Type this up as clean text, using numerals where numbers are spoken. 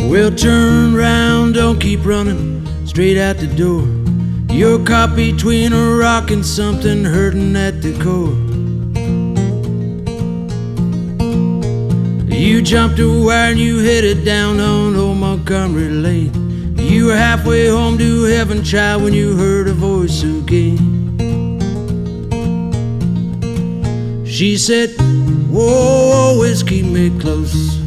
Well, turn round, don't keep running straight out the door. You're caught between a rock and something hurting at the core. You jumped a wire and you headed down on Old Montgomery Lane. You were halfway home to heaven, child, when you heard a voice again. She said, whoa, whiskey, me close.